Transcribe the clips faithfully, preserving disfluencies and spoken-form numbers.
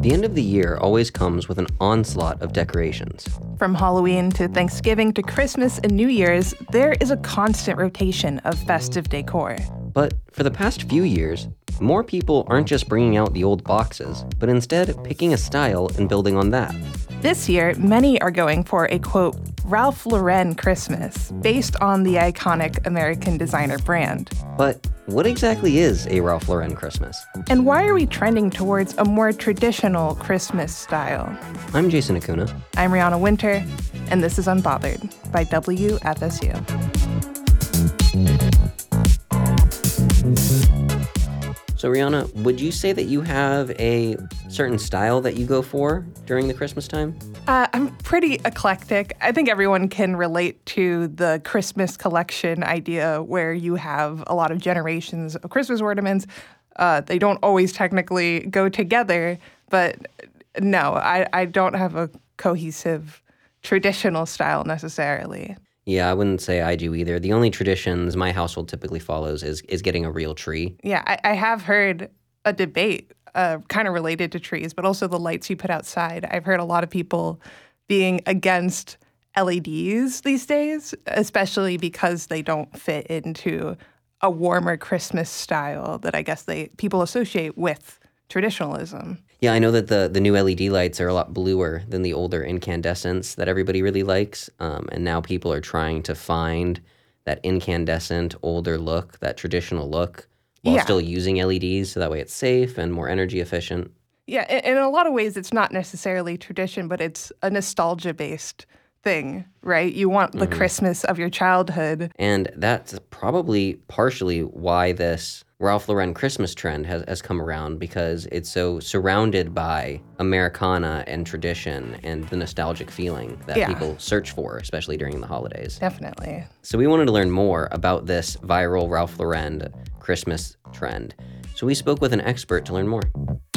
The end of the year always comes with an onslaught of decorations. From Halloween to Thanksgiving to Christmas and New Year's, there is a constant rotation of festive decor. But for the past few years, more people aren't just bringing out the old boxes, but instead picking a style and building on that. This year, many are going for a, quote, Ralph Lauren Christmas, based on the iconic American designer brand. But what exactly is a Ralph Lauren Christmas? And why are we trending towards a more traditional Christmas style? I'm Jason Acuna. I'm Rihanna Winter, and this is Unbothered by W F S U. So Rihanna, would you say that you have a certain style that you go for during the Christmas time? Uh, I'm pretty eclectic. I think everyone can relate to the Christmas collection idea where you have a lot of generations of Christmas ornaments. Uh, they don't always technically go together, but no, I, I don't have a cohesive traditional style necessarily. Yeah, I wouldn't say I do either. The only traditions my household typically follows is is getting a real tree. Yeah, I, I have heard a debate uh, kind of related to trees, but also the lights you put outside. I've heard a lot of people being against L E Ds these days, especially because they don't fit into a warmer Christmas style that I guess they people associate with traditionalism. Yeah, I know that the, the new L E D lights are a lot bluer than the older incandescents that everybody really likes. Um, and now people are trying to find that incandescent, older look, that traditional look, while Yeah. still using L E Ds, so that way it's safe and more energy efficient. Yeah, and in a lot of ways, it's not necessarily tradition, but it's a nostalgia-based thing, right? You want the Mm-hmm. Christmas of your childhood. And that's probably partially why this Ralph Lauren Christmas trend has, has come around, because it's so surrounded by Americana and tradition and the nostalgic feeling that Yeah. people search for, especially during the holidays. Definitely. So we wanted to learn more about this viral Ralph Lauren Christmas trend. So we spoke with an expert to learn more.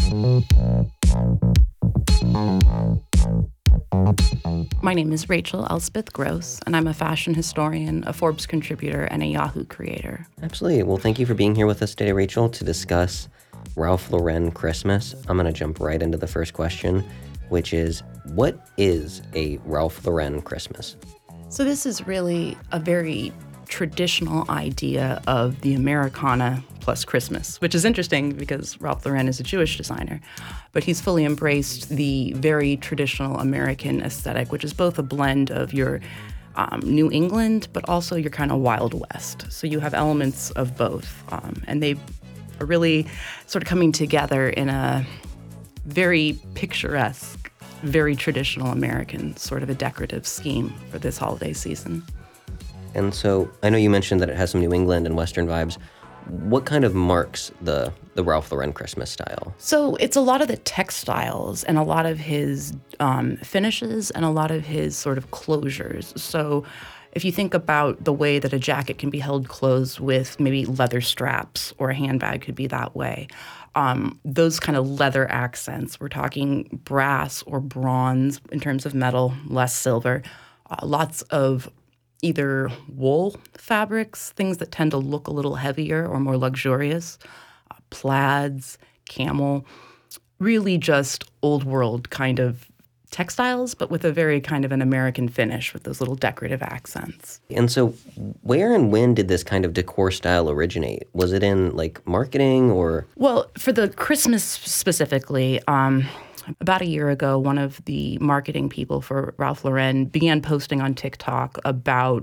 My name is Rachel Elspeth Gross, and I'm a fashion historian, a Forbes contributor, and a Yahoo creator. Absolutely. Well, thank you for being here with us today, Rachel, to discuss Ralph Lauren Christmas. I'm going to jump right into the first question, which is, what is a Ralph Lauren Christmas? So this is really a very traditional idea of the Americana plus Christmas, which is interesting because Ralph Lauren is a Jewish designer, but he's fully embraced the very traditional American aesthetic, which is both a blend of your um, New England, but also your kind of Wild West. So you have elements of both, um, and they are really sort of coming together in a very picturesque, very traditional American sort of a decorative scheme for this holiday season. And so I know you mentioned that it has some New England and Western vibes. What kind of marks the, the Ralph Lauren Christmas style? So it's a lot of the textiles and a lot of his um, finishes and a lot of his sort of closures. So if you think about the way that a jacket can be held closed with maybe leather straps, or a handbag could be that way, um, those kind of leather accents, we're talking brass or bronze in terms of metal, less silver, uh, lots of either wool fabrics, things that tend to look a little heavier or more luxurious, uh, plaids, camel, really just old world kind of textiles, but with a very kind of an American finish with those little decorative accents. And so where and when did this kind of decor style originate? Was it in like marketing or? Well, for the Christmas specifically, um, about a year ago, one of the marketing people for Ralph Lauren began posting on TikTok about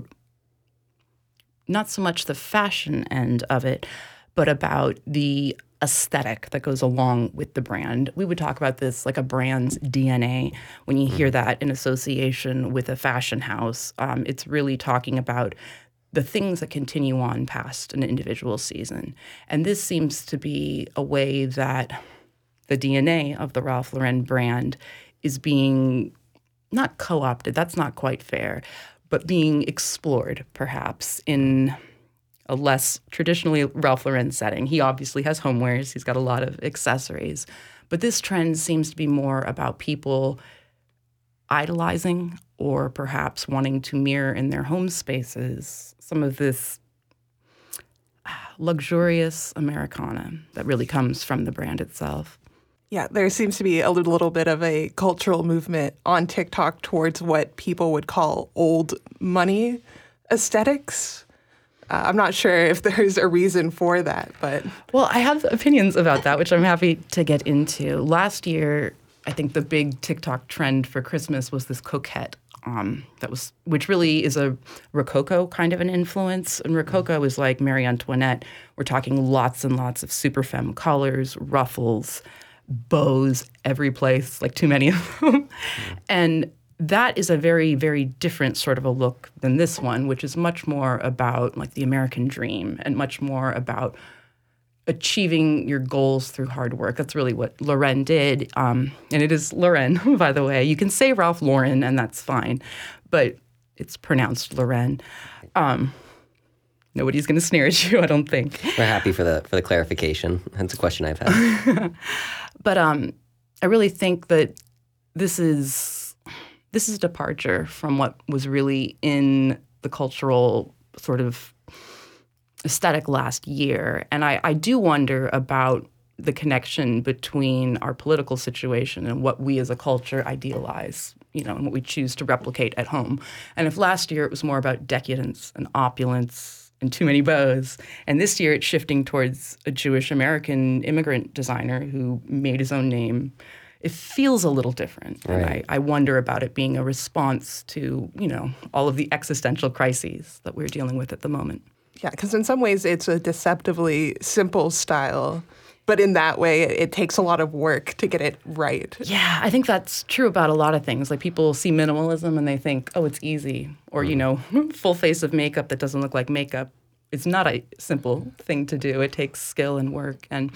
not so much the fashion end of it, but about the aesthetic that goes along with the brand. We would talk about this like a brand's D N A. When you hear that in association with a fashion house, um, it's really talking about the things that continue on past an individual season. And this seems to be a way that the D N A of the Ralph Lauren brand is being not co-opted, that's not quite fair, but being explored perhaps in a less traditionally Ralph Lauren setting. He obviously has homewares, he's got a lot of accessories, but this trend seems to be more about people idolizing or perhaps wanting to mirror in their home spaces some of this luxurious Americana that really comes from the brand itself. Yeah, there seems to be a little, little bit of a cultural movement on TikTok towards what people would call old money aesthetics. Uh, I'm not sure if there's a reason for that, but... Well, I have opinions about that, which I'm happy to get into. Last year, I think the big TikTok trend for Christmas was this coquette, um, that was, which really is a Rococo kind of an influence. And Rococo is like Marie Antoinette. We're talking lots and lots of super femme colors, ruffles, bows every place, like too many of them. And that is a very, very different sort of a look than this one, which is much more about like the American dream and much more about achieving your goals through hard work. That's really what Lauren did. Um, and it is Lauren, by the way. You can say Ralph Lauren, and that's fine, but it's pronounced Lauren. Um, nobody's going to sneer at you, I don't think. We're happy for the for the clarification. That's a question I've had. But um, I really think that this is this is a departure from what was really in the cultural sort of aesthetic last year. And I, I do wonder about the connection between our political situation and what we as a culture idealize, you know, and what we choose to replicate at home. And if last year it was more about decadence and opulence and too many bows, and this year it's shifting towards a Jewish American immigrant designer who made his own name, it feels a little different. Right. And I, I wonder about it being a response to, you know, all of the existential crises that we're dealing with at the moment. Yeah, because in some ways it's a deceptively simple style, but in that way it, it takes a lot of work to get it right. Yeah, I think that's true about a lot of things. Like people see minimalism and they think, oh, it's easy. Or, you know, full face of makeup that doesn't look like makeup. It's not a simple thing to do. It takes skill and work. And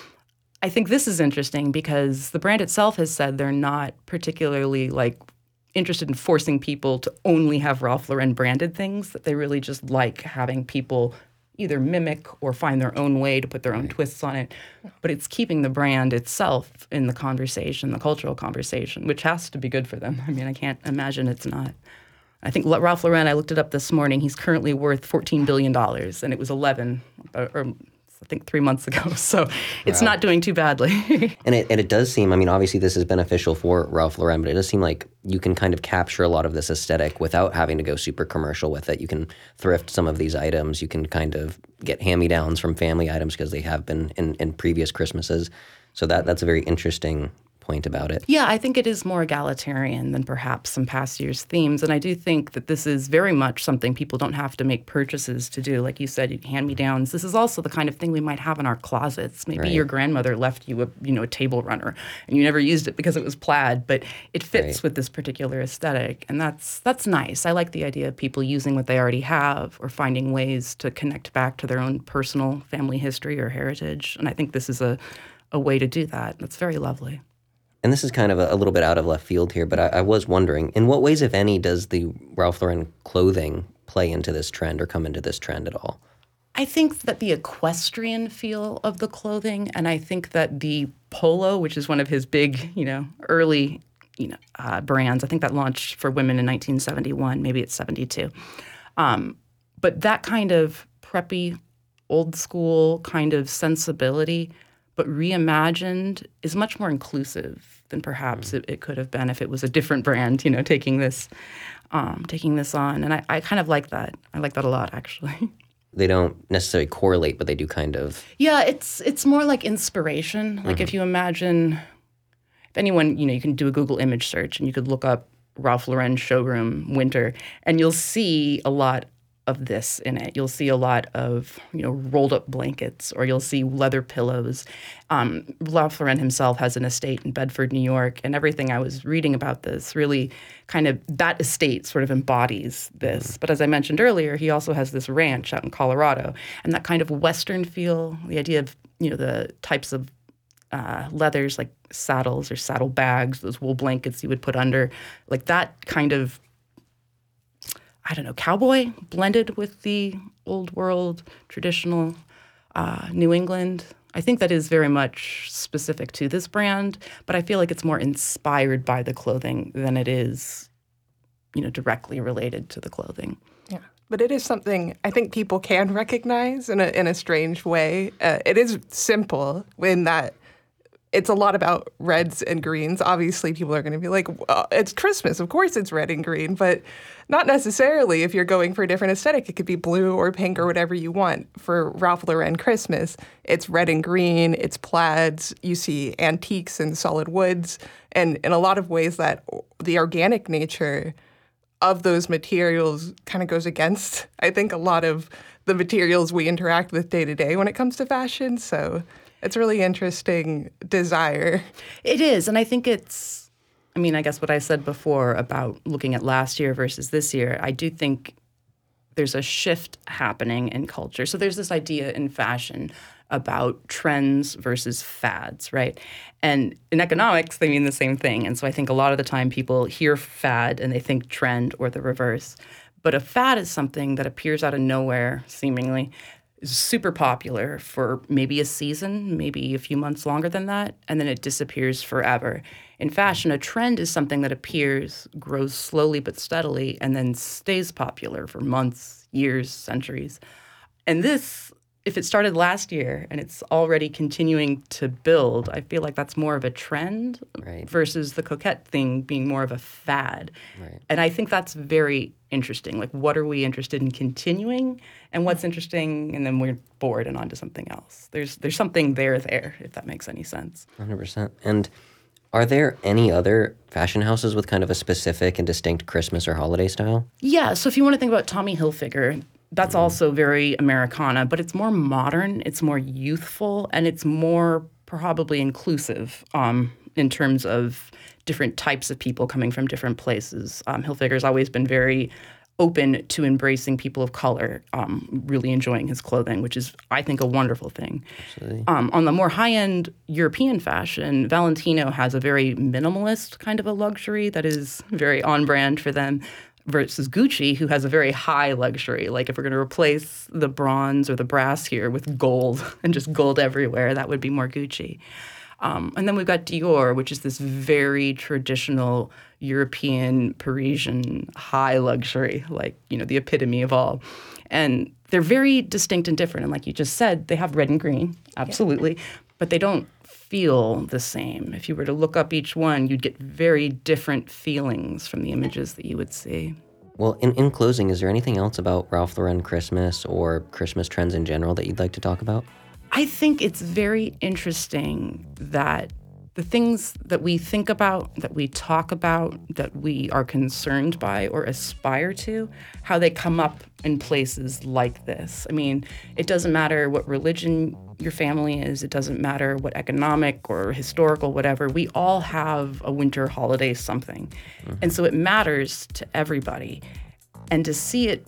I think this is interesting because the brand itself has said they're not particularly like interested in forcing people to only have Ralph Lauren branded things, that they really just like having people either mimic or find their own way to put their own twists on it. But it's keeping the brand itself in the conversation, the cultural conversation, which has to be good for them. I mean, I can't imagine it's not. I think Ralph Lauren, I looked it up this morning, he's currently worth fourteen billion dollars, and it was eleven, or, or I think three months ago. So it's Wow. not doing too badly. And it and it does seem, I mean, obviously this is beneficial for Ralph Lauren, but it does seem like you can kind of capture a lot of this aesthetic without having to go super commercial with it. You can thrift some of these items. You can kind of get hand-me-downs from family items because they have been in, in previous Christmases. So that that's a very interesting point about it. Yeah, I think it is more egalitarian than perhaps some past year's themes. And I do think that this is very much something people don't have to make purchases to do. Like you said, hand-me-downs. This is also the kind of thing we might have in our closets. Maybe Right. your grandmother left you a, you know, a table runner and you never used it because it was plaid, but it fits Right. with this particular aesthetic. And that's that's nice. I like the idea of people using what they already have or finding ways to connect back to their own personal family history or heritage. And I think this is a, a way to do that. That's very lovely. And this is kind of a, a little bit out of left field here, but I, I was wondering, in what ways, if any, does the Ralph Lauren clothing play into this trend or come into this trend at all? I think that the equestrian feel of the clothing, and I think that the polo, which is one of his big, you know, early, you know, uh, brands, I think that launched for women in nineteen seventy-one, maybe it's seventy-two. Um, but that kind of preppy, old school kind of sensibility, but reimagined, is much more inclusive than perhaps mm. it, it could have been if it was a different brand, you know, taking this, um, taking this on. And I, I kind of like that. I like that a lot, actually. They don't necessarily correlate, but they do kind of. Yeah, it's it's more like inspiration. Like mm-hmm. if you imagine, if anyone, you know, you can do a Google image search and you could look up Ralph Lauren showroom winter, and you'll see a lot of this in it. You'll see a lot of, you know, rolled up blankets, or you'll see leather pillows. Um, Ralph Lauren himself has an estate in Bedford, New York, and everything I was reading about this really kind of, that estate sort of embodies this. Mm-hmm. But as I mentioned earlier, he also has this ranch out in Colorado, and that kind of Western feel, the idea of, you know, the types of uh, leathers like saddles or saddle bags, those wool blankets you would put under, like that kind of, I don't know, cowboy blended with the old world, traditional uh, New England. I think that is very much specific to this brand, but I feel like it's more inspired by the clothing than it is, you know, directly related to the clothing. Yeah, but it is something I think people can recognize in a in a strange way. Uh, it is simple in that it's a lot about reds and greens. Obviously, people are going to be like, well, it's Christmas. Of course it's red and green, but not necessarily. If you're going for a different aesthetic, it could be blue or pink or whatever you want. For Ralph Lauren Christmas, it's red and green, it's plaids, you see antiques and solid woods, and in a lot of ways that the organic nature of those materials kind of goes against, I think, a lot of the materials we interact with day to day when it comes to fashion. So it's a really interesting desire. It is. And I think it's, I mean, I guess what I said before about looking at last year versus this year, I do think there's a shift happening in culture. So there's this idea in fashion about trends versus fads, right? And in economics, they mean the same thing. And so I think a lot of the time people hear fad and they think trend or the reverse. But a fad is something that appears out of nowhere, seemingly, is super popular for maybe a season, maybe a few months longer than that, and then it disappears forever. In fashion, a trend is something that appears, grows slowly but steadily, and then stays popular for months, years, centuries. And this, if it started last year and it's already continuing to build, I feel like that's more of a trend right. versus the coquette thing being more of a fad. Right. And I think that's very interesting. Like, what are we interested in continuing and what's interesting, and then we're bored and on to something else. There's there's something there there, if that makes any sense. one hundred percent. And are there any other fashion houses with kind of a specific and distinct Christmas or holiday style? Yeah, so if you want to think about Tommy Hilfiger, that's also very Americana, but it's more modern, it's more youthful, and it's more probably inclusive um, in terms of different types of people coming from different places. Um, Hilfiger's always been very open to embracing people of color, um, really enjoying his clothing, which is, I think, a wonderful thing. Absolutely. Um, on the more high-end European fashion, Valentino has a very minimalist kind of a luxury that is very on-brand for them, versus Gucci, who has a very high luxury. Like, if we're going to replace the bronze or the brass here with gold and just gold everywhere, that would be more Gucci. Um, and then we've got Dior, which is this very traditional European, Parisian high luxury, like, you know, the epitome of all. And they're very distinct and different. And like you just said, they have red and green, absolutely, yeah. But they don't feel the same. If you were to look up each one, you'd get very different feelings from the images that you would see. Well, in, in closing, is there anything else about Ralph Lauren Christmas or Christmas trends in general that you'd like to talk about? I think it's very interesting that the things that we think about, that we talk about, that we are concerned by or aspire to, how they come up in places like this. I mean, it doesn't matter what religion your family is. It doesn't matter what economic or historical, whatever. We all have a winter holiday something. Mm-hmm. And so it matters to everybody. And to see it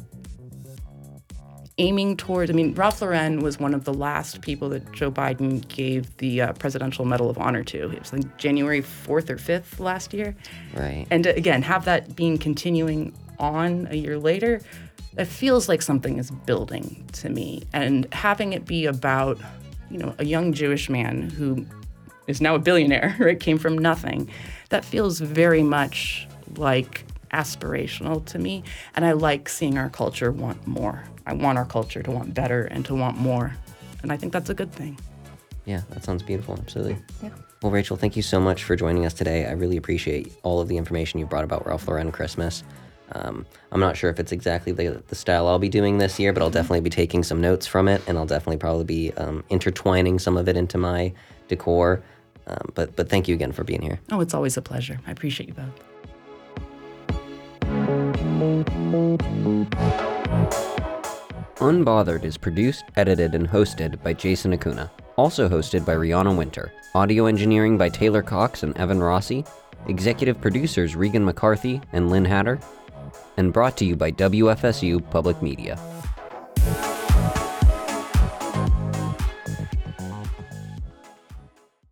aiming towards, I mean, Ralph Lauren was one of the last people that Joe Biden gave the uh, Presidential Medal of Honor to. It was like January fourth or fifth last year. Right. And to, again, have that being continuing on a year later, it feels like something is building to me. And having it be about, you know, a young Jewish man who is now a billionaire, right, came from nothing, that feels very much like aspirational to me. And I like seeing our culture want more. I want our culture to want better and to want more. And I think that's a good thing. Yeah, that sounds beautiful. Absolutely. Yeah. Well, Rachel, thank you so much for joining us today. I really appreciate all of the information you brought about Ralph Lauren Christmas. Um, I'm not sure if it's exactly the, the style I'll be doing this year, but I'll definitely be taking some notes from it, and I'll definitely probably be um, intertwining some of it into my decor. Um, but, but thank you again for being here. Oh, it's always a pleasure. I appreciate you both. Unbothered is produced, edited, and hosted by Jason Acuna. Also hosted by Rihanna Winter. Audio engineering by Taylor Cox and Evan Rossi. Executive producers Regan McCarthy and Lynn Hatter. And brought to you by W F S U Public Media.